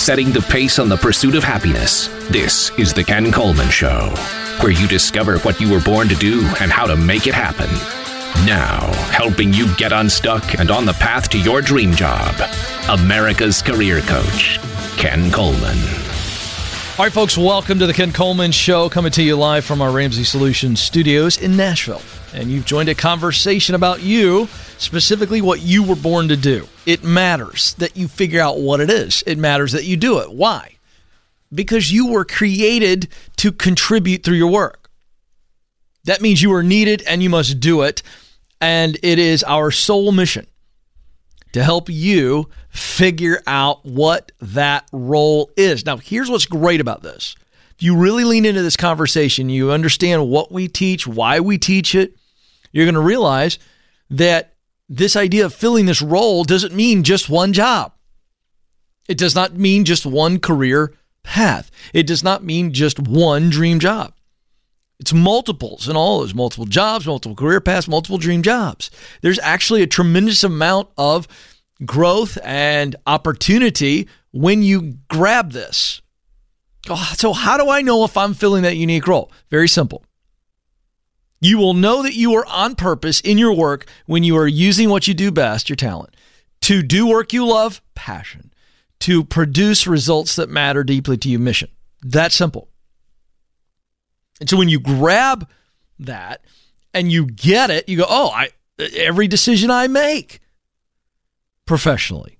setting the pace on the pursuit of happiness. This is The Ken Coleman Show, where you discover what you were born to do and how to make it happen. Now, helping you get unstuck and on the path to your dream job, America's career coach, Ken Coleman. All right, folks, welcome to The Ken Coleman Show, coming to you live from our Ramsey Solutions studios in Nashville. And you've joined a conversation about you, specifically what you were born to do. It matters that you figure out what it is. It matters that you do it. Why? Because you were created to contribute through your work. That means you are needed and you must do it. And it is our sole mission to help you figure out what that role is. Now, here's what's great about this. If you really lean into this conversation, you understand what we teach, why we teach it, you're going to realize that this idea of filling this role doesn't mean just one job. It does not mean just one career path. It does not mean just one dream job. It's multiples and all those multiple jobs, multiple career paths, multiple dream jobs. There's actually a tremendous amount of growth and opportunity when you grab this. So how do I know if I'm filling that unique role? Very simple. You will know that you are on purpose in your work when you are using what you do best, your talent, to do work you love, passion, to produce results that matter deeply to you, mission. That simple. And so when you grab that and you get it, you go, every decision I make professionally,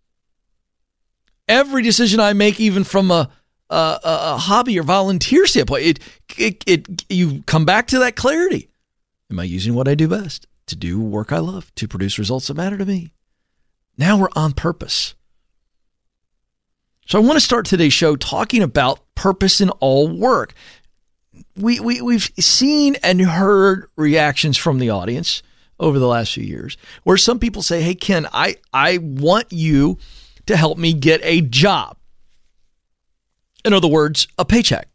every decision I make, even from a hobby or volunteer standpoint, you come back to that clarity. Am I using what I do best to do work I love, to produce results that matter to me? Now we're on purpose. So I want to start today's show talking about purpose in all work. We've seen and heard reactions from the audience over the last few years where some people say, hey, Ken, I want you to help me get a job. In other words, a paycheck.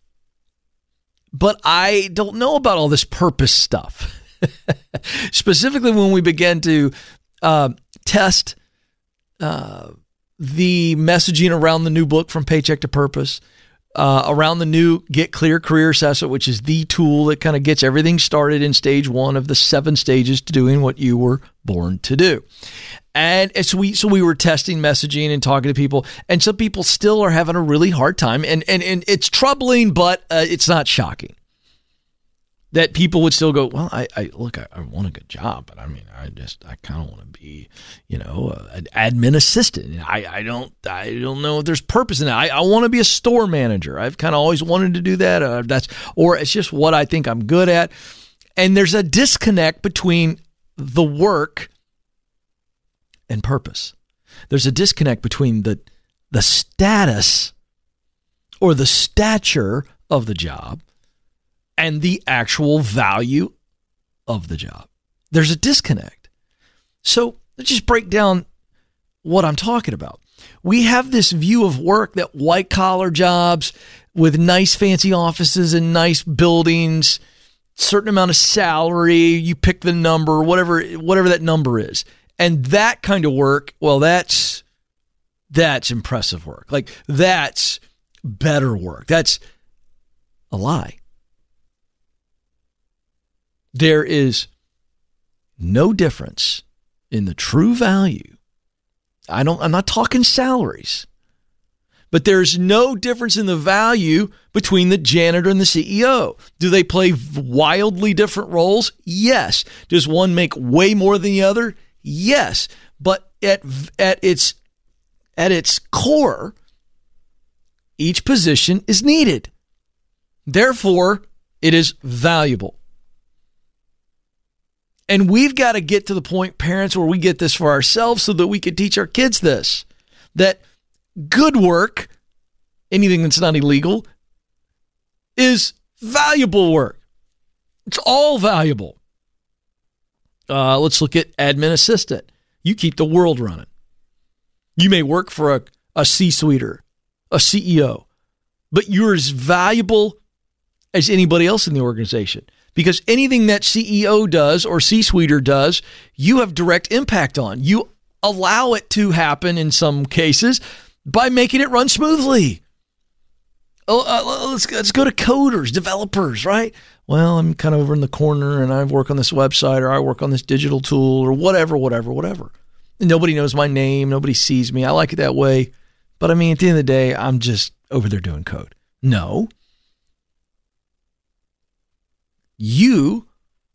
But I don't know about all this purpose stuff. Specifically when we began to test the messaging around the new book, From Paycheck to Purpose, around the new Get Clear Career Assessment, which is the tool that kind of gets everything started in stage 1 of the 7 stages to doing what you were born to do. And so we were testing messaging and talking to people, and some people still are having a really hard time, and it's troubling, but it's not shocking that people would still go, well, I want a good job, but I mean, I kind of want to be, an admin assistant. I don't know if there's purpose in that. I want to be a store manager. I've kind of always wanted to do that. Or it's just what I think I'm good at. And there's a disconnect between the work and purpose. There's a disconnect between the status or the stature of the job and the actual value of the job. There's a disconnect. So let's just break down what I'm talking about. We have this view of work that white collar jobs with nice fancy offices and nice buildings, certain amount of salary, you pick the number, whatever that number is. And that kind of work, well, that's impressive work. Like, that's better work. That's a lie. There is no difference in the true value. I'm not talking salaries, but there's no difference in the value between the janitor and the CEO. Do they play wildly different roles? Yes. Does one make way more than the other? Yes. But at its core, each position is needed. Therefore, it is valuable. And we've got to get to the point, parents, where we get this for ourselves so that we can teach our kids this, that good work, anything that's not illegal, is valuable work. It's all valuable. Let's look at admin assistant. You keep the world running. You may work for a C-suiter, a CEO, but you're as valuable as anybody else in the organization. Because anything that CEO does or C-suiter does, you have direct impact on. You allow it to happen in some cases, by making it run smoothly. Let's go to coders, developers, right? Well, I'm kind of over in the corner and I work on this website or I work on this digital tool or whatever. And nobody knows my name. Nobody sees me. I like it that way. But I mean, at the end of the day, I'm just over there doing code. No. You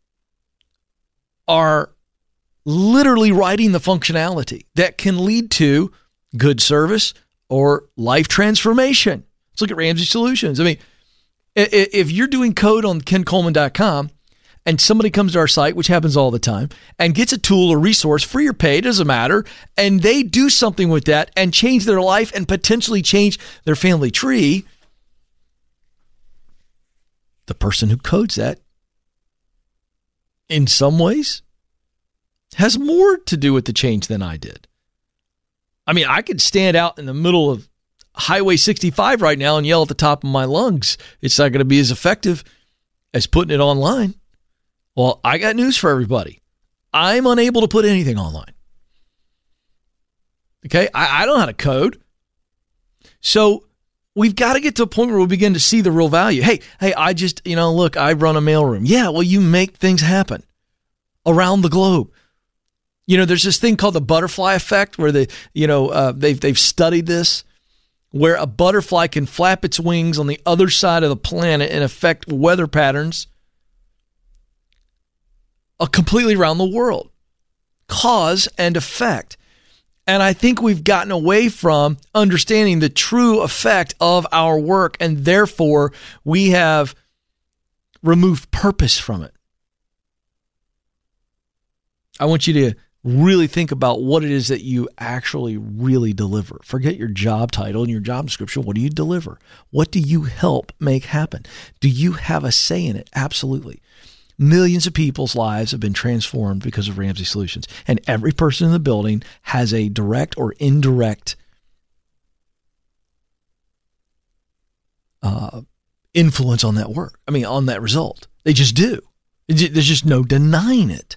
are literally writing the functionality that can lead to good service or life transformation. Let's look at Ramsey Solutions. I mean, if you're doing code on kencoleman.com and somebody comes to our site, which happens all the time, and gets a tool or resource, free or paid, doesn't matter, and they do something with that and change their life and potentially change their family tree, the person who codes that, in some ways, has more to do with the change than I did. I mean, I could stand out in the middle of Highway 65 right now and yell at the top of my lungs. It's not going to be as effective as putting it online. Well, I got news for everybody. I'm unable to put anything online. Okay? I don't know how to code. So we've got to get to a point where we begin to see the real value. Hey, I just, look, I run a mailroom. Yeah, well, you make things happen around the globe. There's this thing called the butterfly effect where they've studied this, where a butterfly can flap its wings on the other side of the planet and affect weather patterns completely around the world. Cause and effect. And I think we've gotten away from understanding the true effect of our work, and therefore we have removed purpose from it. I want you to really think about what it is that you actually really deliver. Forget your job title and your job description. What do you deliver? What do you help make happen? Do you have a say in it? Absolutely. Millions of people's lives have been transformed because of Ramsey Solutions. And every person in the building has a direct or indirect influence on that work. I mean, on that result. They just do. There's just no denying it.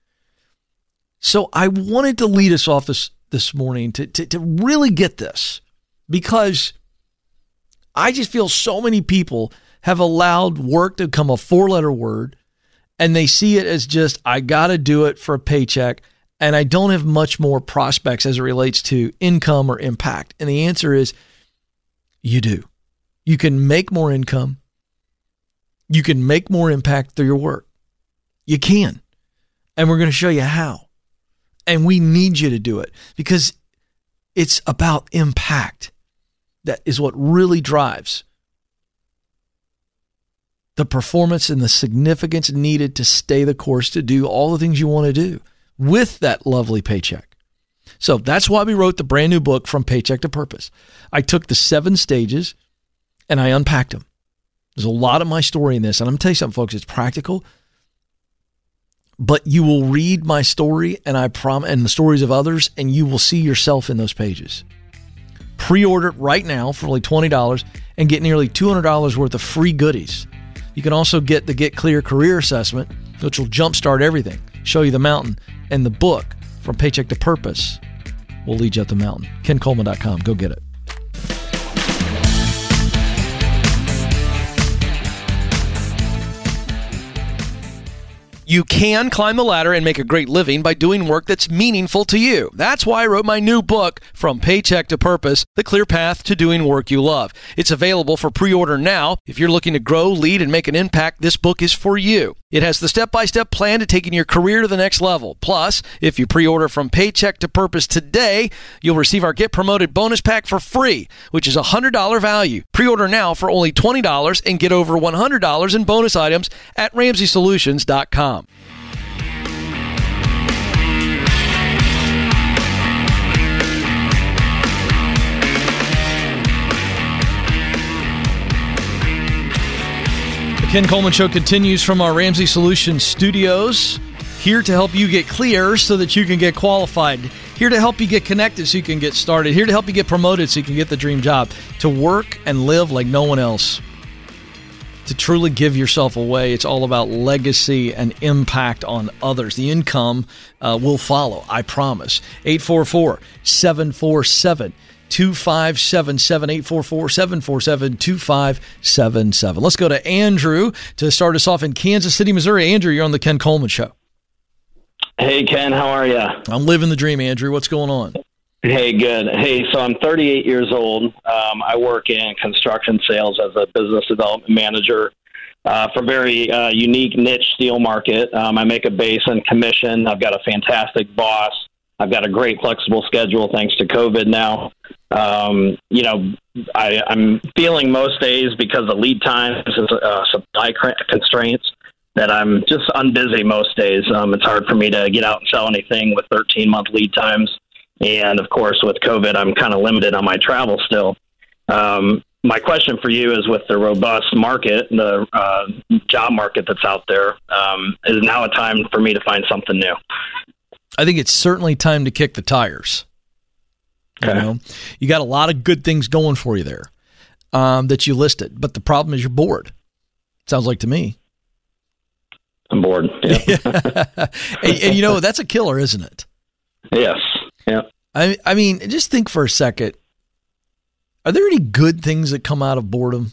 So I wanted to lead us off this morning to really get this, because I just feel so many people have allowed work to become a 4-letter word, and they see it as just, I got to do it for a paycheck, and I don't have much more prospects as it relates to income or impact. And the answer is, you do. You can make more income. You can make more impact through your work. You can. And we're going to show you how. And we need you to do it because it's about impact. That is what really drives the performance and the significance needed to stay the course, to do all the things you want to do with that lovely paycheck. So that's why we wrote the brand new book, From Paycheck to Purpose. I took the 7 stages and I unpacked them. There's a lot of my story in this. And I'm going to tell you something, folks, it's practical. But you will read my story and and the stories of others, and you will see yourself in those pages. Pre-order it right now for only $20 and get nearly $200 worth of free goodies. You can also get the Get Clear Career Assessment, which will jumpstart everything, show you the mountain, and the book, From Paycheck to Purpose, will lead you up the mountain. KenColeman.com. Go get it. You can climb the ladder and make a great living by doing work that's meaningful to you. That's why I wrote my new book, From Paycheck to Purpose, The Clear Path to Doing Work You Love. It's available for pre-order now. If you're looking to grow, lead, and make an impact, this book is for you. It has the step-by-step plan to taking your career to the next level. Plus, if you pre-order From Paycheck to Purpose today, you'll receive our Get Promoted bonus pack for free, which is a $100 value. Pre-order now for only $20 and get over $100 in bonus items at RamseySolutions.com. Ken Coleman Show continues from our Ramsey Solutions studios, here to help you get clear so that you can get qualified, here to help you get connected so you can get started, here to help you get promoted so you can get the dream job, to work and live like no one else, to truly give yourself away. It's all about legacy and impact on others. The income will follow, I promise. 844-747 844-747-2577. Let's go to Andrew to start us off in Kansas City, Missouri. Andrew, you're on the Ken Coleman Show. Hey, Ken, how are you? I'm living the dream, Andrew. What's going on? Hey, good. Hey, so I'm 38 years old. I work in construction sales as a business development manager for a very unique niche steel market. I make a base and commission. I've got a fantastic boss. I've got a great flexible schedule thanks to COVID now. I'm feeling most days because of lead times and supply constraints that I'm just unbusy most days. It's hard for me to get out and sell anything with 13-month lead times. And, of course, with COVID, I'm kind of limited on my travel still. My question for you is, with the robust market, the job market that's out there, is now a time for me to find something new? I think it's certainly time to kick the tires. Okay. You got a lot of good things going for you there that you listed, but the problem is you're bored. Sounds like to me. I'm bored. Yeah. and that's a killer, isn't it? Yes. Yeah. I mean, just think for a second. Are there any good things that come out of boredom?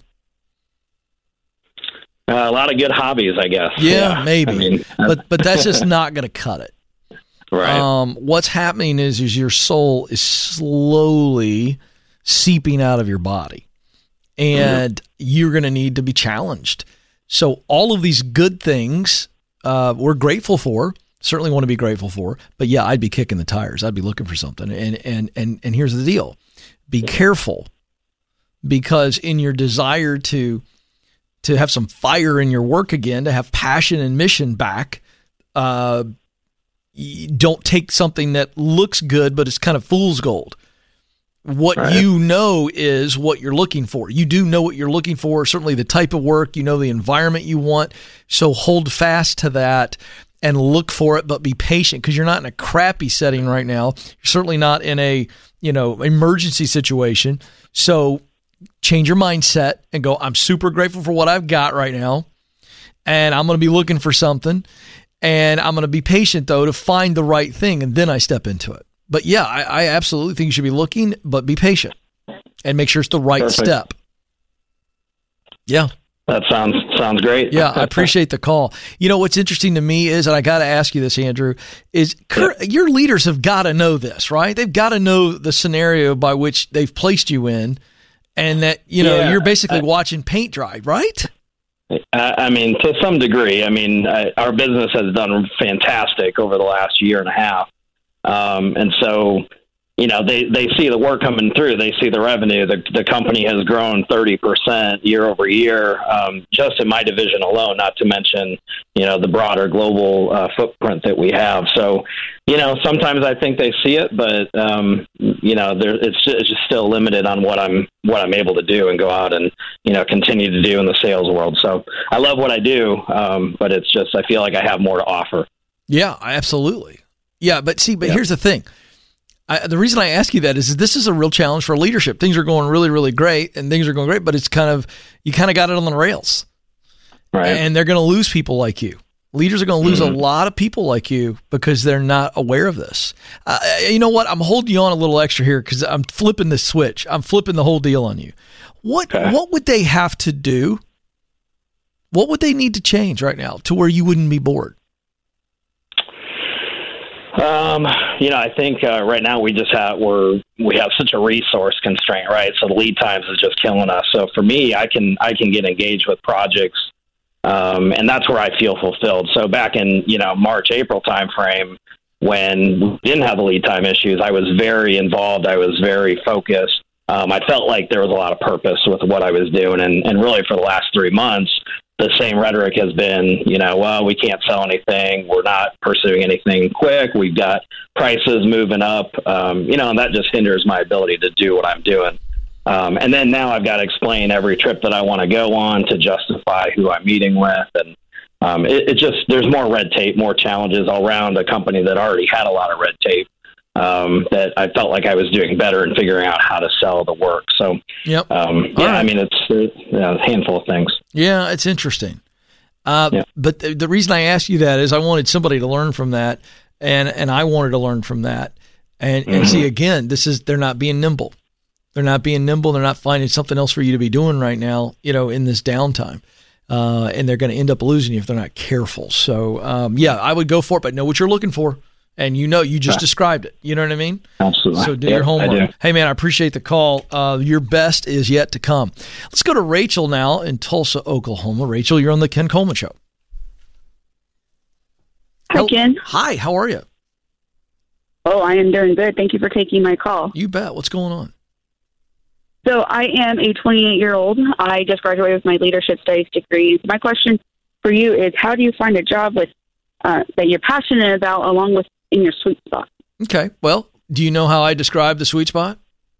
A lot of good hobbies, I guess. Yeah. Maybe. But that's just not going to cut it. Right. What's happening is your soul is slowly seeping out of your body, and you're going to need to be challenged. So all of these good things we're grateful for, certainly want to be grateful for, but yeah, I'd be kicking the tires. I'd be looking for something. And here's the deal. Be careful, because in your desire to have some fire in your work again, to have passion and mission back, don't take something that looks good, but it's kind of fool's gold. What you know is what you're looking for. You do know what you're looking for, certainly the type of work, the environment you want. So hold fast to that and look for it, but be patient, because you're not in a crappy setting right now. You're certainly not in a, emergency situation. So change your mindset and go, I'm super grateful for what I've got right now, and I'm going to be looking for something. And I'm going to be patient, though, to find the right thing, and then I step into it. But, yeah, I absolutely think you should be looking, but be patient and make sure it's the right step. Yeah. That sounds great. Yeah, I appreciate the call. What's interesting to me is, and I got to ask you this, Andrew, is your leaders have got to know this, right? They've got to know the scenario by which they've placed you in, and that, you're basically watching paint dry, right? To some degree. Our business has done fantastic over the last year and a half. And so, they see the work coming through. They see the revenue. The company has grown 30% year over year, just in my division alone, not to mention, the broader global footprint that we have. So, sometimes I think they see it, but, it's just still limited on what I'm able to do and go out and, continue to do in the sales world. So I love what I do, but it's just, I feel like I have more to offer. Yeah, absolutely. Yeah, but here's the thing. The reason I ask you that is this is a real challenge for leadership. Things are going really, really great, and things are going great, but it's you kind of got it on the rails. Right. And they're going to lose people like you. Leaders are going to lose a lot of people like you because they're not aware of this. You know what? I'm holding you on a little extra here because I'm flipping the switch. I'm flipping the whole deal on you. What would they have to do? What would they need to change right now to where you wouldn't be bored? I think right now we have such a resource constraint, right? So the lead times is just killing us. So for me, I can get engaged with projects, and that's where I feel fulfilled. So back in March, April timeframe, when we didn't have the lead time issues, I was very involved. I was very focused. I felt like there was a lot of purpose with what I was doing, and really for the last 3 months, the same rhetoric has been, well, we can't sell anything. We're not pursuing anything quick. We've got prices moving up, and that just hinders my ability to do what I'm doing. And then now I've got to explain every trip that I want to go on to justify who I'm meeting with. And there's more red tape, more challenges all around a company that already had a lot of red tape. That I felt like I was doing better in figuring out how to sell the work. So, yep. It's a handful of things. Yeah, it's interesting. But the reason I asked you that is I wanted somebody to learn from that, and I wanted to learn from that. And see, again, they're not being nimble. They're not being nimble. They're not finding something else for you to be doing right now, in this downtime. And they're going to end up losing you if they're not careful. So, I would go for it, but know what you're looking for. And you just described it. You know what I mean? Absolutely. So do your homework. Hey, man, I appreciate the call. Your best is yet to come. Let's go to Rachel now in Tulsa, Oklahoma. Rachel, you're on the Ken Coleman Show. Hi, Ken. Hi, how are you? Oh, I am doing good. Thank you for taking my call. You bet. What's going on? So I am a 28-year-old. I just graduated with my leadership studies degree. My question for you is, how do you find a job with that you're passionate about along with in your sweet spot? Okay. Well, do you know how I describe the sweet spot?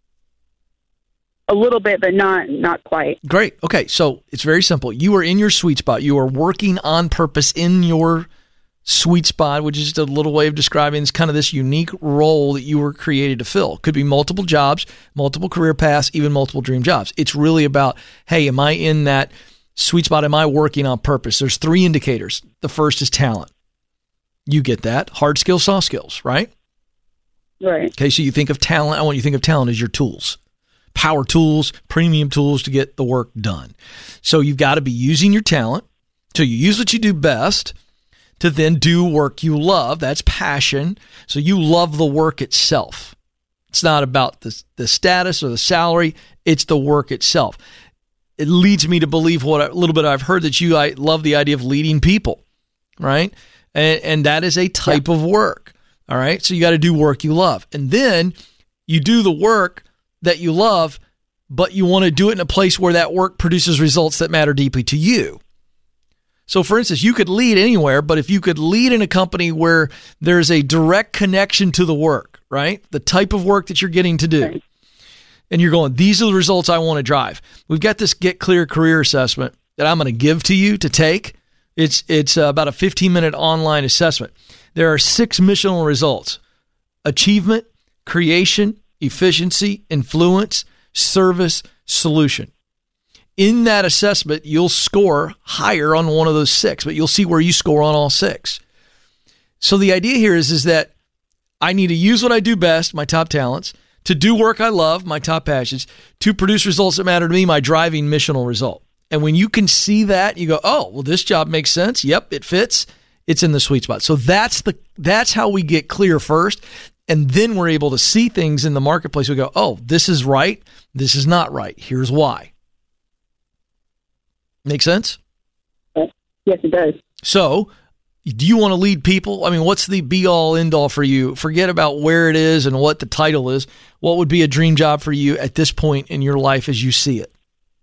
A little bit, but not quite. Great. Okay. So it's very simple. You are in your sweet spot. You are working on purpose in your sweet spot, which is just a little way of describing it's kind of this unique role that you were created to fill. Could be multiple jobs, multiple career paths, even multiple dream jobs. It's really about, hey, am I in that sweet spot? Am I working on purpose? There's 3 indicators. The first is talent. You get that. Hard skills, soft skills, right? Right. Okay, so you think of talent. I want you to think of talent as your tools. Power tools, premium tools to get the work done. So you've got to be using your talent. So you use what you do best to then do work you love. That's passion. So you love the work itself. It's not about the status or the salary. It's the work itself. It leads me to believe a little bit I've heard that I love the idea of leading people, right? And that is a type of work. All right. So you got to do work you love. And then you do the work that you love, but you want to do it in a place where that work produces results that matter deeply to you. So for instance, you could lead anywhere, but if you could lead in a company where there's a direct connection to the work, right? The type of work that you're getting to do. Right. And you're going, these are the results I want to drive. We've got this Get Clear career assessment that I'm going to give to you to take. It's about a 15-minute online assessment. There are 6 missional results: achievement, creation, efficiency, influence, service, solution. In that assessment, you'll score higher on one of those 6, but you'll see where you score on all 6. So the idea here is that I need to use what I do best, my top talents, to do work I love, my top passions, to produce results that matter to me, my driving missional result. And when you can see that, you go, oh, well, this job makes sense. Yep, it fits. It's in the sweet spot. So that's how we get clear first. And then we're able to see things in the marketplace. We go, oh, this is right. This is not right. Here's why. Make sense? Yes, it does. So do you want to lead people? I mean, what's the be-all, end-all for you? Forget about where it is and what the title is. What would be a dream job for you at this point in your life as you see it?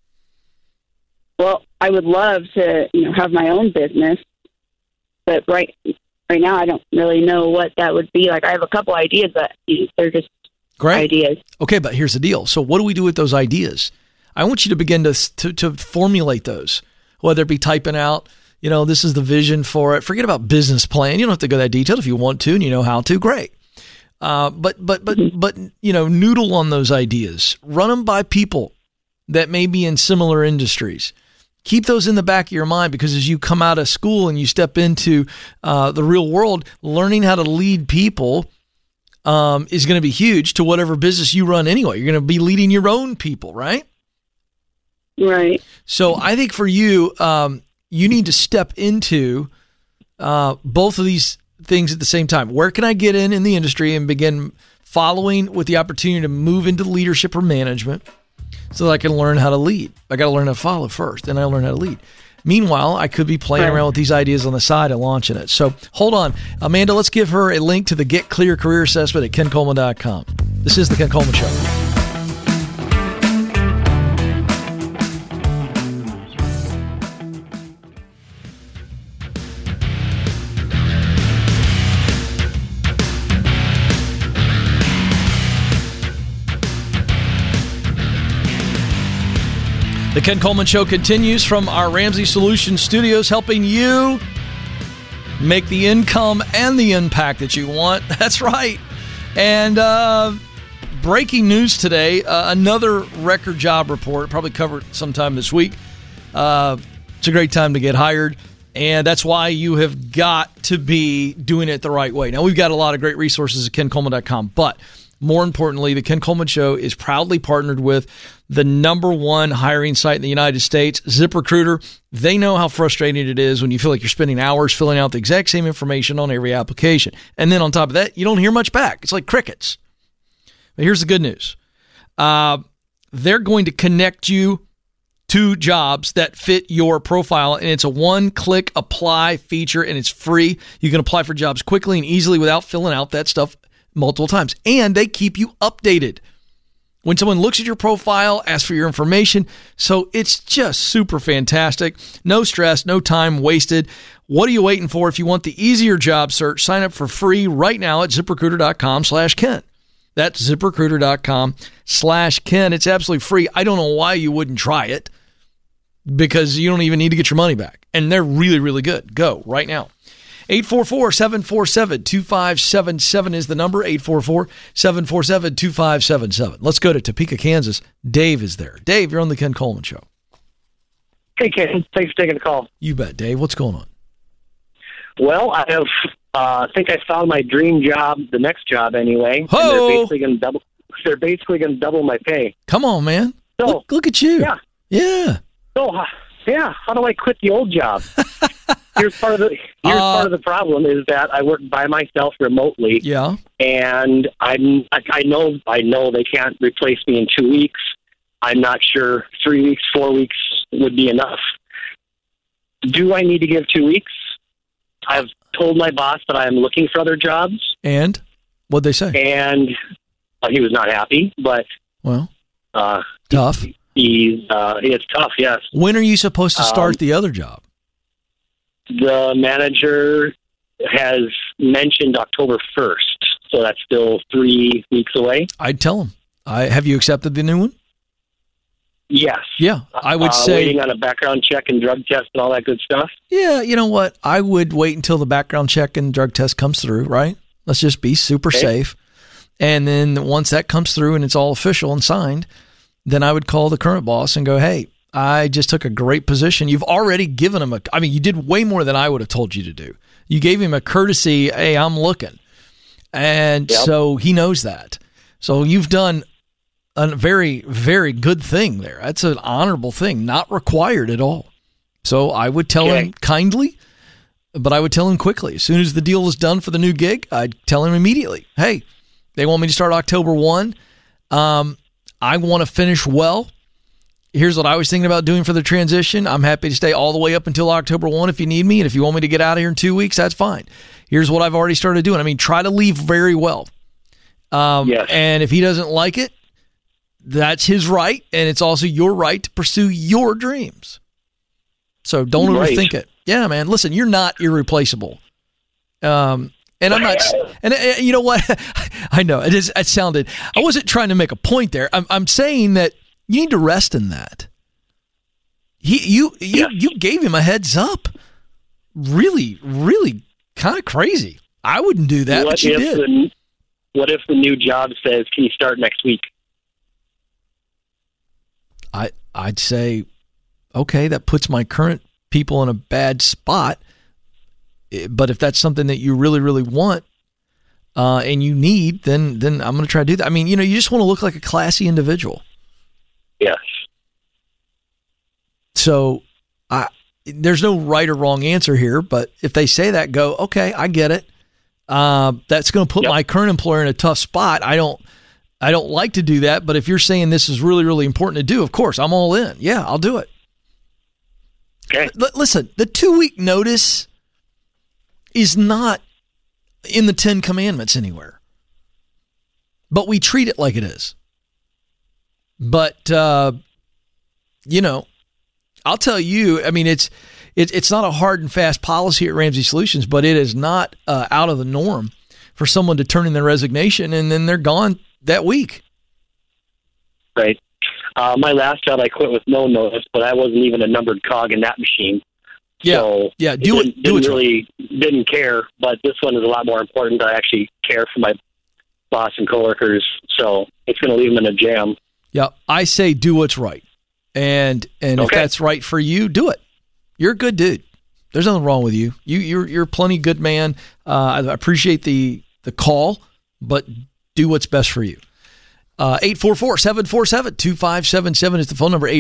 Well, I would love to, have my own business, but right now I don't really know what that would be. Like, I have a couple ideas, but they're just ideas. Okay, but here's the deal. So what do we do with those ideas? I want you to begin to formulate those, whether it be typing out, this is the vision for it. Forget about business plan. You don't have to go that detailed. If you want to and you know how to, great. But noodle on those ideas. Run them by people that may be in similar industries. Keep those in the back of your mind, because as you come out of school and you step into the real world, learning how to lead people is going to be huge to whatever business you run anyway. You're going to be leading your own people, right? Right. So I think for you, you need to step into both of these things at the same time. Where can I get in the industry and begin following with the opportunity to move into leadership or management so that I can learn how to lead? I got to learn how to follow first, then I learn how to lead. Meanwhile, I could be playing around with these ideas on the side and launching it. So hold on. Amanda, let's give her a link to the Get Clear Career Assessment at KenColeman.com. This is The Ken Coleman Show. The Ken Coleman Show continues from our Ramsey Solutions studios, helping you make the income and the impact that you want. That's right. And breaking news today, another record job report, probably covered sometime this week. It's a great time to get hired. And that's why you have got to be doing it the right way. Now, we've got a lot of great resources at KenColeman.com, but more importantly, the Ken Coleman Show is proudly partnered with the #1 hiring site in the United States, ZipRecruiter. They know how frustrating it is when you feel like you're spending hours filling out the exact same information on every application. And then on top of that, you don't hear much back. It's like crickets. But here's the good news. They're going to connect you to jobs that fit your profile, and it's a one-click apply feature, and it's free. You can apply for jobs quickly and easily without filling out that stuff multiple times. And they keep you updated when someone looks at your profile, asks for your information. So it's just super fantastic. No stress, no time wasted. What are you waiting for? If you want the easier job search, sign up for free right now at ZipRecruiter.com/Ken. That's ZipRecruiter.com/Ken. It's absolutely free. I don't know why you wouldn't try it, because you don't even need to get your money back. And they're really, really good. Go right now. 844-747-2577 is the number. 844-747-2577. Let's go to Topeka, Kansas. Dave is there. Dave, you're on the Ken Coleman Show. Hey, Ken. Thanks for taking the call. You bet, Dave. What's going on? Well, I have. I think I found my dream job, the next job anyway. Ho! And they're basically going to double my pay. Come on, man. So, look at you. Yeah. Yeah. So, how do I quit the old job? Here's part of the problem is that I work by myself remotely. Yeah. And I know they can't replace me in 2 weeks. I'm not sure 3 weeks, 4 weeks would be enough. Do I need to give 2 weeks? I've told my boss that I'm looking for other jobs. And what'd they say? And he was not happy, but tough. It's tough, yes. When are you supposed to start the other job? The manager has mentioned October 1st, so that's still 3 weeks away. I'd tell him. Have you accepted the new one? Yes. Yeah, I would say... Waiting on a background check and drug test and all that good stuff? Yeah, you know what? I would wait until the background check and drug test comes through, right? Let's just be super safe. And then once that comes through and it's all official and signed, then I would call the current boss and go, hey, I just took a great position. You've already given him you did way more than I would have told you to do. You gave him a courtesy, hey, I'm looking. And so he knows that. So you've done a very, very good thing there. That's an honorable thing, not required at all. So I would tell him kindly, but I would tell him quickly. As soon as the deal was done for the new gig, I'd tell him immediately, hey, they want me to start October 1. I want to finish well. Here's what I was thinking about doing for the transition. I'm happy to stay all the way up until October 1 if you need me. And if you want me to get out of here in 2 weeks, that's fine. Here's what I've already started doing. Try to leave very well. Yes. And if he doesn't like it, that's his right. And it's also your right to pursue your dreams. So don't overthink it. Yeah, man. Listen, you're not irreplaceable. And I'm not, and you know what? I know it sounded, I wasn't trying to make a point there. I'm saying that you need to rest in that. You gave him a heads up. Really, really kind of crazy. I wouldn't do that, but you did. What if the new job says, can you start next week? I'd say, okay, that puts my current people in a bad spot. But if that's something that you really, really want and you need, then I'm going to try to do that. You just want to look like a classy individual. Yes. So there's no right or wrong answer here, but if they say that, go, okay, I get it. That's going to put my current employer in a tough spot. I don't like to do that, but if you're saying this is really, really important to do, of course, I'm all in. Yeah, I'll do it. Okay. Listen, the 2-week notice is not in the 10 Commandments anywhere, but we treat it like it is. But, I'll tell you, it's not a hard and fast policy at Ramsey Solutions, but it is not out of the norm for someone to turn in their resignation and then they're gone that week. Right. My last job I quit with no notice, but I wasn't even a numbered cog in that machine. Yeah, so didn't care, but this one is a lot more important. I actually care for my boss and coworkers, so it's going to leave them in a jam. Yeah, I say do what's right, and if that's right for you, do it. You're a good dude. There's nothing wrong with you. You're a plenty good man. I appreciate the call, but do what's best for you. 844-747-2577 is the phone number,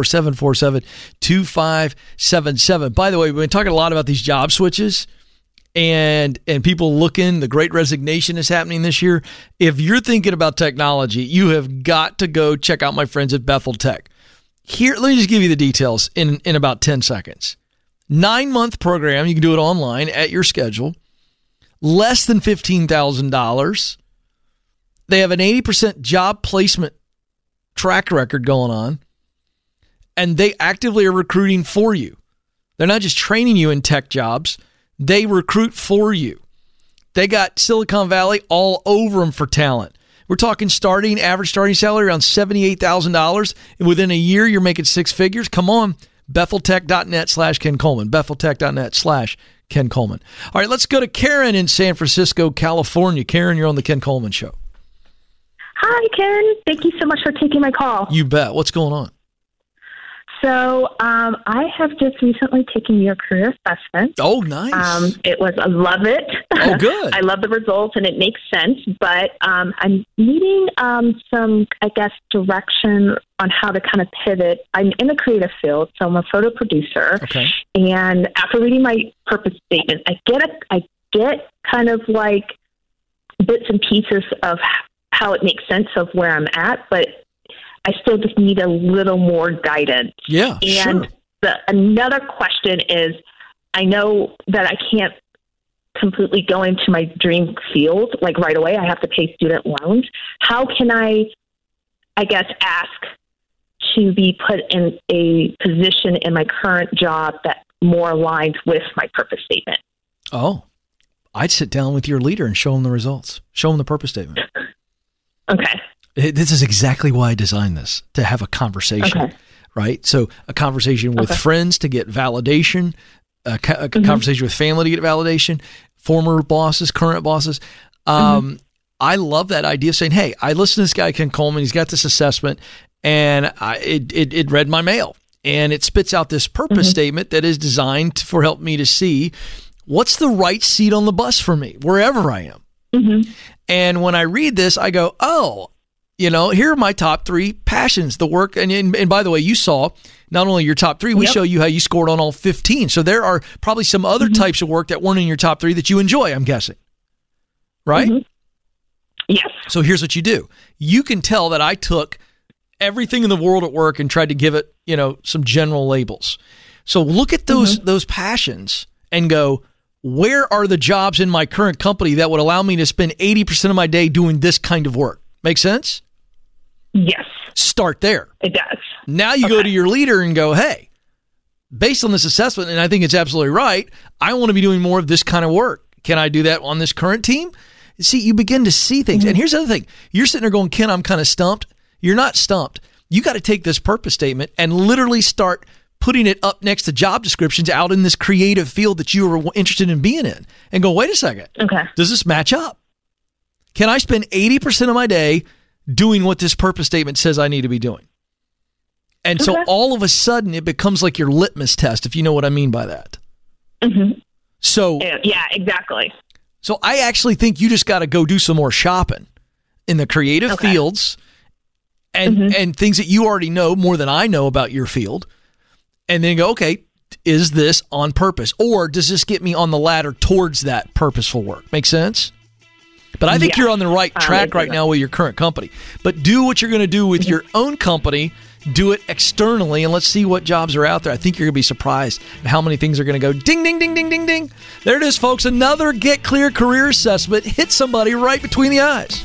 844-747-2577. By the way, we've been talking a lot about these job switches and people looking. The great resignation is happening this year. If you're thinking about technology, you have got to go check out my friends at Bethel Tech. Here, let me just give you the details in about 10 seconds. 9-month program. You can do it online at your schedule. Less than $15,000. They have an 80% job placement track record going on, and they actively are recruiting for you. They're not just training you in tech jobs. They recruit for you. They got Silicon Valley all over them for talent. We're talking average starting salary around $78,000, and within a year, you're making six figures. Come on, BethelTech.net/Ken Coleman. BethelTech.net/Ken Coleman. All right, let's go to Karen in San Francisco, California. Karen, you're on the Ken Coleman Show. Hi, Ken. Thank you so much for taking my call. You bet. What's going on? So I have just recently taken your career assessment. Oh, nice. I love it. Oh, good. I love the results, and it makes sense. But I'm needing some, I guess, direction on how to kind of pivot. I'm in the creative field, so I'm a photo producer. Okay. And after reading my purpose statement, I get kind of like bits and pieces of how it makes sense of where I'm at, but I still just need a little more guidance. Yeah, and sure. Another question is, I know that I can't completely go into my dream field like right away. I have to pay student loans. How can I guess, ask to be put in a position in my current job that more aligns with my purpose statement? Oh, I'd sit down with your leader and show them the results. Show them the purpose statement. Okay. This is exactly why I designed this, to have a conversation, right? So a conversation with friends to get validation, a conversation with family to get validation, former bosses, current bosses. I love that idea of saying, hey, I listened to this guy, Ken Coleman. He's got this assessment, and it read my mail. And it spits out this purpose statement that is designed for help me to see what's the right seat on the bus for me, wherever I am. And when I read this, I go, oh, here are my top 3 passions, the work. And by the way, you saw not only your top 3, we show you how you scored on all 15. So there are probably some other types of work that weren't in your top 3 that you enjoy, I'm guessing. Right? Yes. So here's what you do. You can tell that I took everything in the world at work and tried to give it, some general labels. So look at those passions and go, where are the jobs in my current company that would allow me to spend 80% of my day doing this kind of work? Make sense? Yes. Start there. It does. Now you go to your leader and go, hey, based on this assessment, and I think it's absolutely right, I want to be doing more of this kind of work. Can I do that on this current team? See, you begin to see things. And here's the other thing. You're sitting there going, Ken, I'm kind of stumped. You're not stumped. You got to take this purpose statement and literally start putting it up next to job descriptions out in this creative field that you are interested in being in and go, wait a second. Okay. Does this match up? Can I spend 80% of my day doing what this purpose statement says I need to be doing? And so all of a sudden it becomes like your litmus test, if you know what I mean by that. So yeah, exactly. So I actually think you just got to go do some more shopping in the creative fields and things that you already know more than I know about your field. And then go, okay, is this on purpose? Or does this get me on the ladder towards that purposeful work? Make sense? But I think you're on the right track right now with your current company. But do what you're going to do with your own company. Do it externally, and let's see what jobs are out there. I think you're going to be surprised at how many things are going to go ding, ding, ding, ding, ding, ding. There it is, folks. Another Get Clear career assessment. Hit somebody right between the eyes.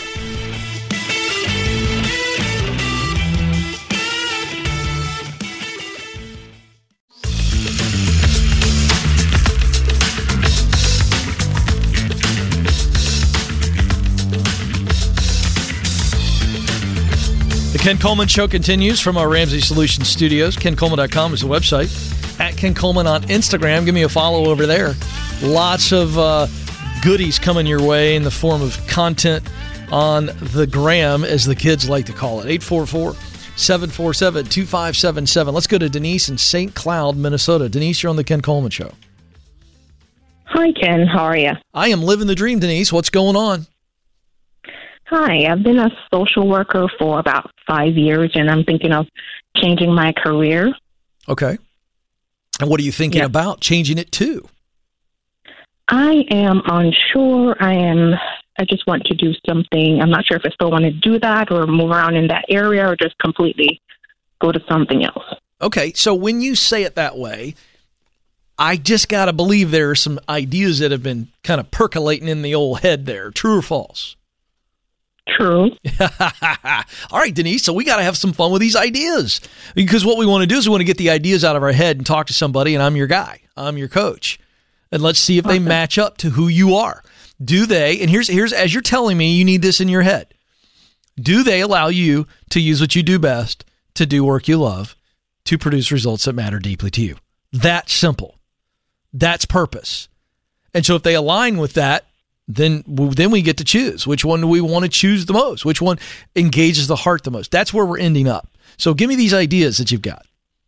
The Ken Coleman Show continues from our Ramsey Solutions studios. KenColeman.com is the website. At Ken Coleman on Instagram. Give me a follow over there. Lots of goodies coming your way in the form of content on the gram, as the kids like to call it. 747-2577. Let's go to Denise in St. Cloud, Minnesota. Denise, you're on the Ken Coleman Show. Hi, Ken. How are you? I am living the dream, Denise. What's going on? Hi. I've been a social worker for about 5 years, and I'm thinking of changing my career. Okay. And what are you thinking about changing it to? I am unsure. I just want to do something. I'm not sure if I still want to do that or move around in that area or just completely go to something else. Okay, so when you say it that way, I just got to believe there are some ideas that have been kind of percolating in the old head there. True or false? True. All right, Denise, so we got to have some fun with these ideas, because what we want to do is we want to get the ideas out of our head and talk to somebody, and I'm your guy. I'm your coach. And let's see if they match up to who you are. Do they, and here's as you're telling me, you need this in your head. Do they allow you to use what you do best, to do work you love, to produce results that matter deeply to you? That's simple. That's purpose. And so if they align with that, then we get to choose. Which one do we want to choose the most? Which one engages the heart the most? That's where we're ending up. So give me these ideas that you've got.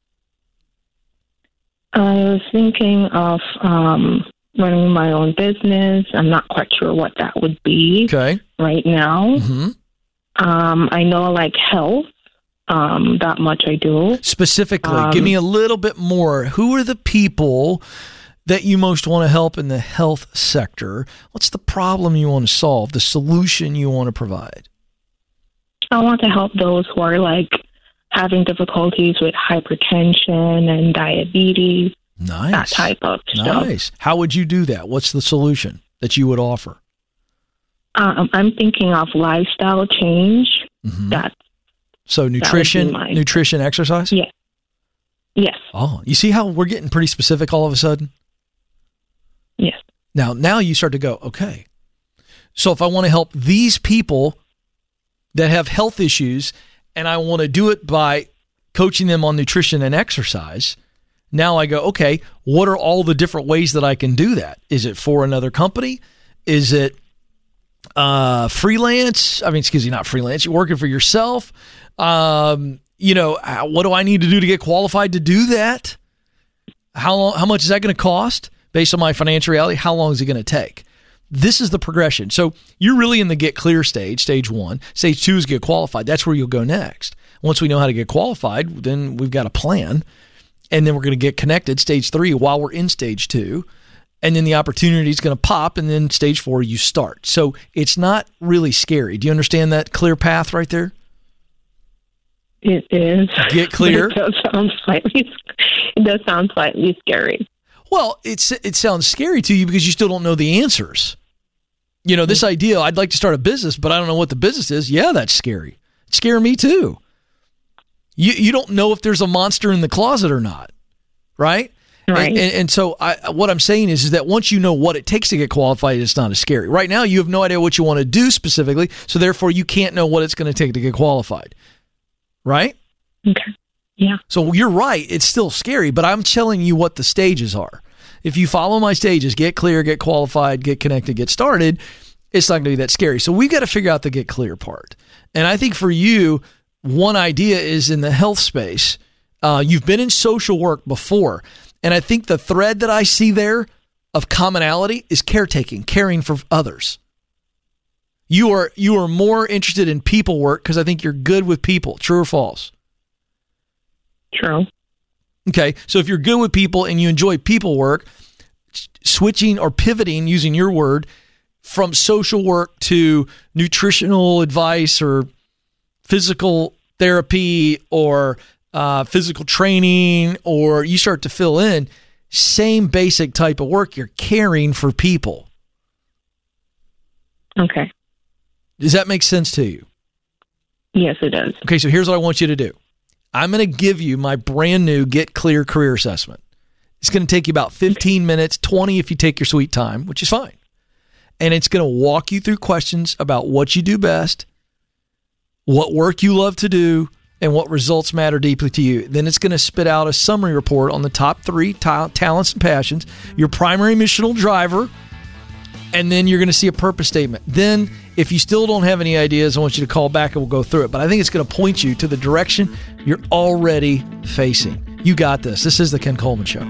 I was thinking of running my own business. I'm not quite sure what that would be right now. Mm-hmm. I know like health. That much I do. Specifically, give me a little bit more. Who are the people that you most want to help in the health sector? What's the problem you want to solve, the solution you want to provide? I want to help those who are like having difficulties with hypertension and diabetes. Nice. That type of stuff. Nice. How would you do that? What's the solution that you would offer? I'm thinking of lifestyle change. Mm-hmm. So nutrition, exercise? Yeah. Yes. Oh, you see how we're getting pretty specific all of a sudden? Yes. Now you start to go, okay. So if I want to help these people that have health issues, and I want to do it by coaching them on nutrition and exercise, now I go, okay, what are all the different ways that I can do that? Is it for another company? Is it freelance? Not freelance. You're working for yourself. What do I need to do to get qualified to do that? How much is that going to cost based on my financial reality? How long is it going to take? This is the progression. So you're really in the get clear stage 1. Stage 2 is get qualified. That's where you'll go next. Once we know how to get qualified, then we've got a plan, and then we're going to get connected. Stage 3 while we're in stage 2. And then the opportunity is going to pop, and then stage 4, you start. So it's not really scary. Do you understand that clear path right there? It is. Get clear. It does sound slightly scary. Well, it sounds scary to you because you still don't know the answers. This idea, I'd like to start a business, but I don't know what the business is. Yeah, that's scary. It's scaring me too. You don't know if there's a monster in the closet or not, right? Right. And so what I'm saying is that once you know what it takes to get qualified, it's not as scary. Right now, you have no idea what you want to do specifically, so therefore you can't know what it's going to take to get qualified. Right? Okay. Yeah. So you're right. It's still scary, but I'm telling you what the stages are. If you follow my stages, get clear, get qualified, get connected, get started, it's not going to be that scary. So we've got to figure out the get clear part. And I think for you, one idea is in the health space. You've been in social work before. And I think the thread that I see there of commonality is caretaking, caring for others. You are more interested in people work because I think you're good with people. True or false? True. Okay, so if you're good with people and you enjoy people work, switching or pivoting, using your word, from social work to nutritional advice or physical therapy or physical training, or you start to fill in, same basic type of work, you're caring for people. Okay. Does that make sense to you? Yes, it does. Okay, so here's what I want you to do. I'm going to give you my brand new Get Clear Career Assessment. It's going to take you about 15 minutes, 20 if you take your sweet time, which is fine. And it's going to walk you through questions about what you do best, what work you love to do, and what results matter deeply to you. Then it's going to spit out a summary report on the top 3 talents and passions, your primary missional driver, And then you're going to see a purpose statement. Then, if you still don't have any ideas, I want you to call back and we'll go through it. But I think it's going to point you to the direction you're already facing. You got this. This is the Ken Coleman Show.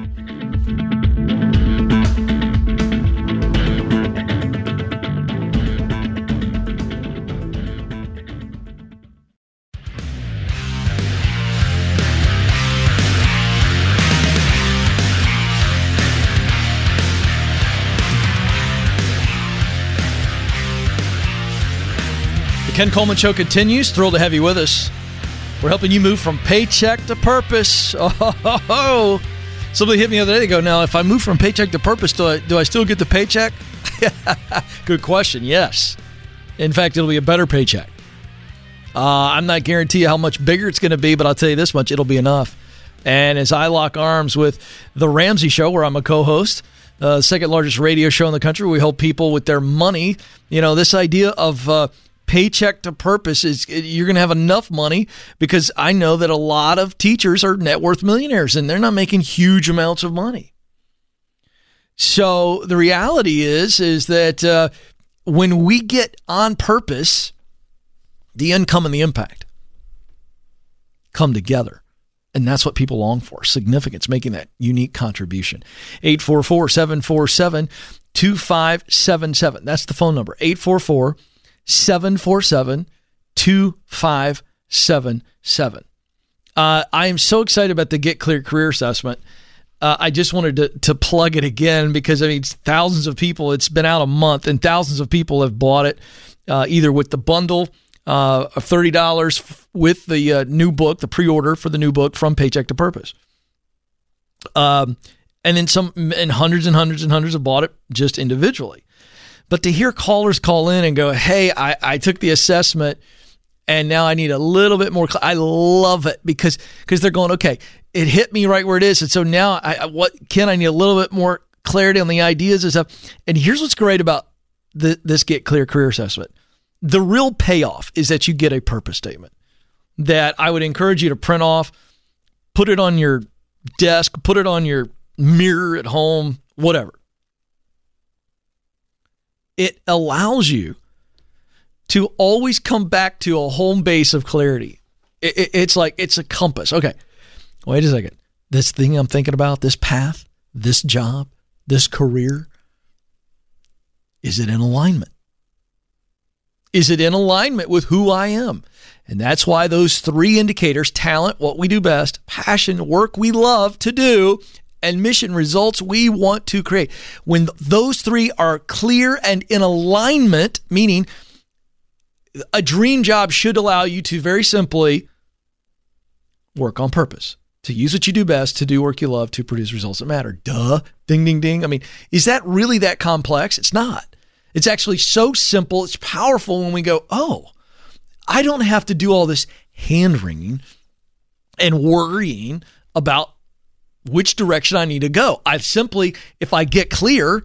Ken Coleman Show continues. Thrilled to have you with us. We're helping you move from paycheck to purpose. Oh, somebody hit me the other day. They go, now, if I move from paycheck to purpose, do I still get the paycheck? Good question. Yes. In fact, it'll be a better paycheck. I'm not guaranteeing how much bigger it's going to be, but I'll tell you this much, it'll be enough. And as I lock arms with The Ramsey Show, where I'm a co-host, the second largest radio show in the country, we help people with their money. You know, this idea of paycheck to purpose is you're going to have enough money, because I know that a lot of teachers are net worth millionaires and they're not making huge amounts of money. So the reality is that when we get on purpose, the income and the impact come together. And that's what people long for, significance, making that unique contribution. 844-747-2577. That's the phone number, 844-747-2577. I am so excited about the Get Clear Career Assessment. I just wanted to plug it again because, I mean, thousands of people, it's been out a month, and thousands of people have bought it, either with the bundle of $30 with the new book, the pre-order for the new book, From Paycheck to Purpose. And then some, and hundreds have bought it just individually. But to hear callers call in and go, hey, I took the assessment and now I need a little bit more. I love it because they're going, okay, it hit me right where it is. And so now I need a little bit more clarity on the ideas and stuff. And here's what's great about this Get Clear Career Assessment. The real payoff is that you get a purpose statement that I would encourage you to print off, put it on your desk, put it on your mirror at home, whatever. It allows you to always come back to a home base of clarity. It's like it's a compass. Okay, wait a second. This thing I'm thinking about, this path, this job, this career, is it in alignment? Is it in alignment with who I am? And that's why those three indicators, talent, what we do best, passion, work we love to do, and mission, results we want to create. When those three are clear and in alignment, meaning a dream job should allow you to very simply work on purpose, to use what you do best, to do work you love, to produce results that matter. Duh. Ding, ding, ding. I mean, is that really that complex? It's not. It's actually so simple. It's powerful when we go, oh, I don't have to do all this hand-wringing and worrying about which direction I need to go. I simply, if I get clear,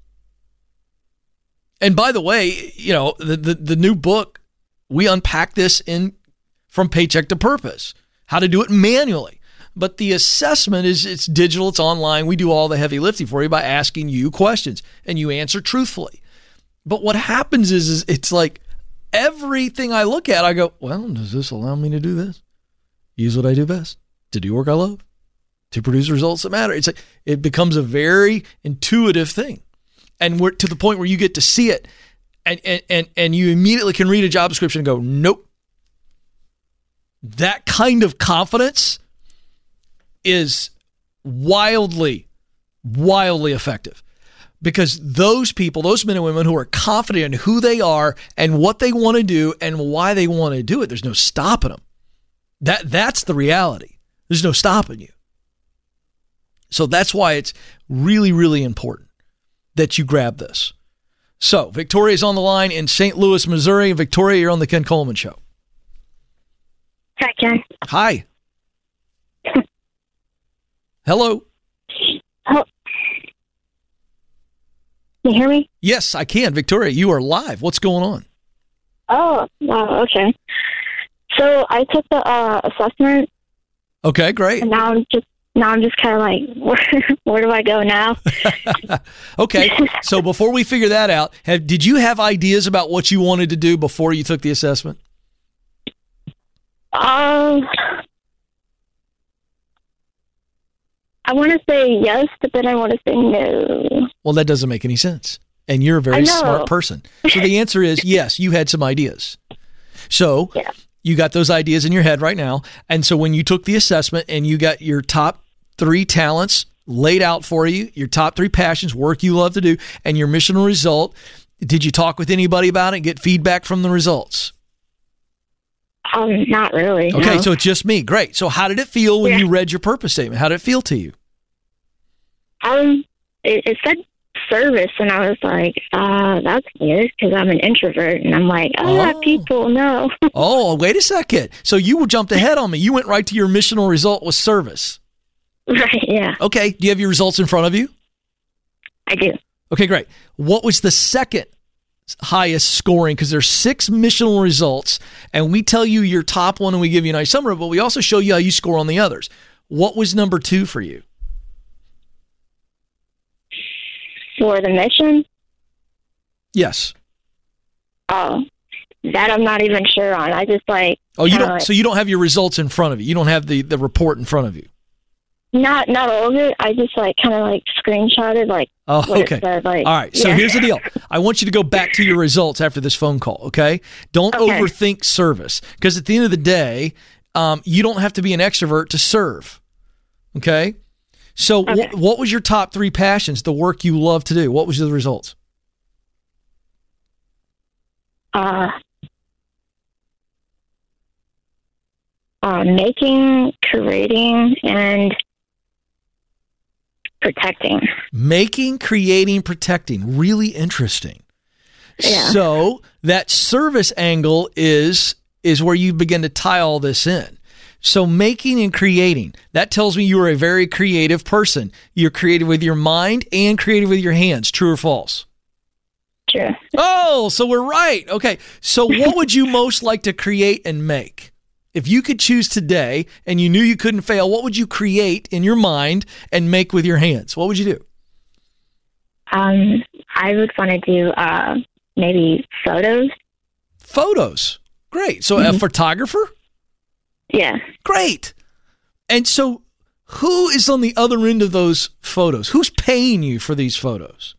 and by the way, you know, the new book, we unpack this in From Paycheck to Purpose, how to do it manually. But the assessment it's digital, it's online. We do all the heavy lifting for you by asking you questions, and you answer truthfully. But what happens is it's like everything I look at, I go, well, does this allow me to do this? Use what I do best, to do work I love, to produce results that matter. It's like it becomes a very intuitive thing. And we're to the point where you get to see it and you immediately can read a job description and go, nope. That kind of confidence is wildly effective. Because those people, those men and women who are confident in who they are and what they want to do and why they want to do it, there's no stopping them. That's the reality. There's no stopping you. So that's why it's really, really important that you grab this. So Victoria's on the line in St. Louis, Missouri. Victoria, you're on the Ken Coleman Show. Hi, Ken. Hi. Hello. Oh. Can you hear me? Yes, I can. Victoria, you are live. What's going on? Oh, wow, okay. So I took the assessment. Okay, great. And now I'm just now I'm just kind of like, where do I go now? Okay, so before we figure that out, did you have ideas about what you wanted to do before you took the assessment? I want to say yes, but then I want to say no. Well, that doesn't make any sense. And you're a very smart person. So the answer is yes, you had some ideas. So you got those ideas in your head right now. And so when you took the assessment and you got your top 3 talents laid out for you, your top 3 passions, work you love to do, and your missional result, did you talk with anybody about it and get feedback from the results? Not really. Okay, no. so it's just me. Great. So how did it feel when you read your purpose statement? How did it feel to you? It said service, and I was like, that's weird because I'm an introvert, and I'm like, people, no. Oh, wait a second. So you jumped ahead on me. You went right to your missional result was service. Right, yeah. Okay, do you have your results in front of you? I do. Okay, great. What was the second highest scoring? Because there's 6 missional results, and we tell you your top one and we give you a nice summary, but we also show you how you score on the others. What was number 2 for you? For the mission? Yes. Oh, that I'm not even sure on. I just like... Oh, you don't. So you don't have your results in front of you. You don't have the report in front of you. Not all of it. I just like kind of like screenshotted like. Oh, what okay. It said, like, all right. So here's the deal. I want you to go back to your results after this phone call. Okay. Don't overthink service, because at the end of the day, you don't have to be an extrovert to serve. Okay. So what was your top 3 passions? The work you love to do. What was the results? Making, creating, and protecting. Making, creating, protecting. Really interesting. Yeah. So that service angle is where you begin to tie all this in. So making and creating, that tells me you are a very creative person. You're creative with your mind and creative with your hands. True or false? True. Oh, so we're right. Okay. So what would you most like to create and make? If you could choose today and you knew you couldn't fail, what would you create in your mind and make with your hands? What would you do? I would want to do maybe photos. Photos. Great. So a photographer? Yeah. Great. And so who is on the other end of those photos? Who's paying you for these photos?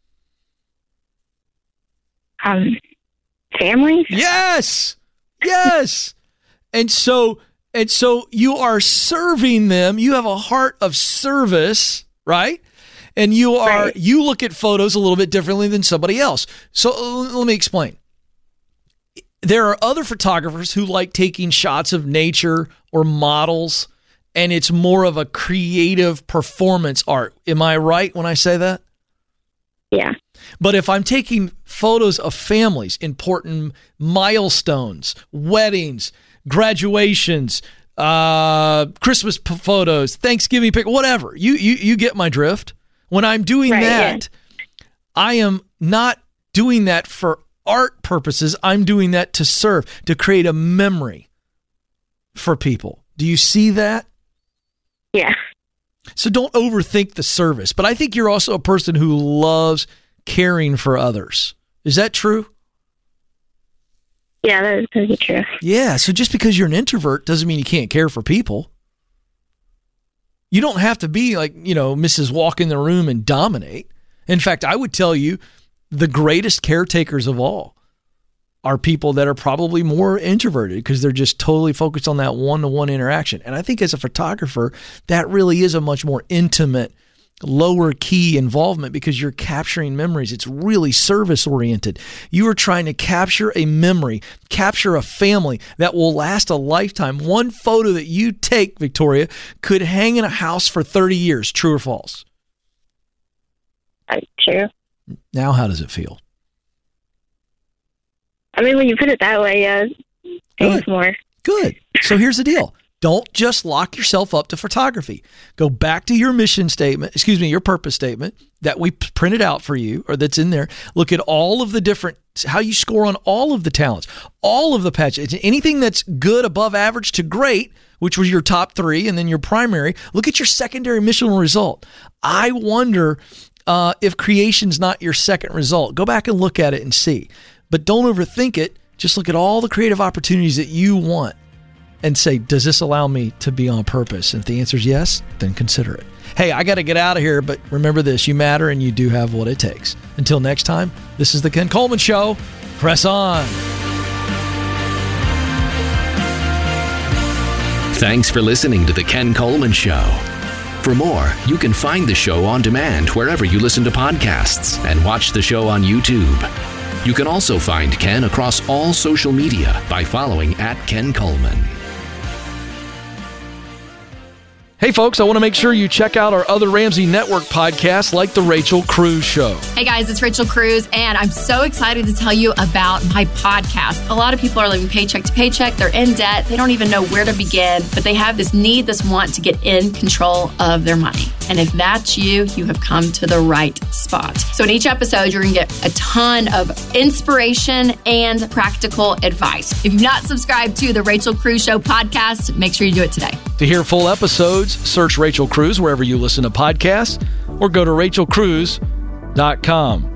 Families? Yes. Yes. And so you are serving them. You have a heart of service, right? And you look at photos a little bit differently than somebody else. So let me explain. There are other photographers who like taking shots of nature or models, and it's more of a creative performance art. Am I right when I say that? Yeah. But if I'm taking photos of families, important milestones, weddings, graduations, Christmas photos, Thanksgiving pictures, whatever, you get my drift. When I'm doing that, I am not doing that for art purposes. I'm doing that to serve, to create a memory for people. Do you see that? Yeah. So don't overthink the service. But I think you're also a person who loves caring for others. Is that true? Yeah, that is pretty true. Yeah, so just because you're an introvert doesn't mean you can't care for people. You don't have to be like, Mrs. Walk in the room and dominate. In fact, I would tell you the greatest caretakers of all are people that are probably more introverted because they're just totally focused on that one-to-one interaction. And I think as a photographer, that really is a much more intimate, lower key involvement because you're capturing memories. It's really service oriented. You are trying to capture a memory, capture a family that will last a lifetime. One photo that you take, Victoria, could hang in a house for 30 years. True or false? True. Now, how does it feel? I mean, when you put it that way, yeah, it's more. Good. So here's the deal. Don't just lock yourself up to photography. Go back to your mission statement, your purpose statement that we printed out for you or that's in there. Look at all of the different, how you score on all of the talents, all of the patches, anything that's good, above average to great. which was your top 3, and then your primary. Look at your secondary missional result. I wonder if creation's not your second result. Go back and look at it and see. But don't overthink it. Just look at all the creative opportunities that you want and say, does this allow me to be on purpose? And if the answer is yes, then consider it. Hey, I got to get out of here, but remember this, you matter and you do have what it takes. Until next time, this is The Ken Coleman Show. Press on. Thanks for listening to The Ken Coleman Show. For more, you can find the show on demand wherever you listen to podcasts and watch the show on YouTube. You can also find Ken across all social media by following @Ken Coleman. Hey, folks, I want to make sure you check out our other Ramsey Network podcasts like The Rachel Cruz Show. Hey, guys, it's Rachel Cruz, and I'm so excited to tell you about my podcast. A lot of people are living paycheck to paycheck. They're in debt. They don't even know where to begin, but they have this need, this want to get in control of their money. And if that's you, you have come to the right spot. So in each episode, you're going to get a ton of inspiration and practical advice. If you've not subscribed to the Rachel Cruz Show podcast, make sure you do it today. To hear full episodes, search Rachel Cruz wherever you listen to podcasts or go to rachelcruz.com.